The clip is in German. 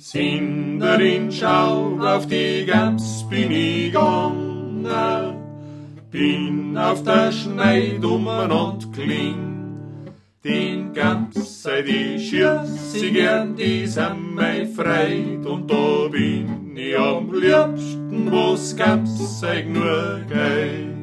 Hinterin Schau auf die Gams bin ich gegangen, bin auf der Schneid und kling. Den Gams sei die Schüsse gern, die sind mei Freit, und da bin ich am liebsten, wo's Gams sei nur geht.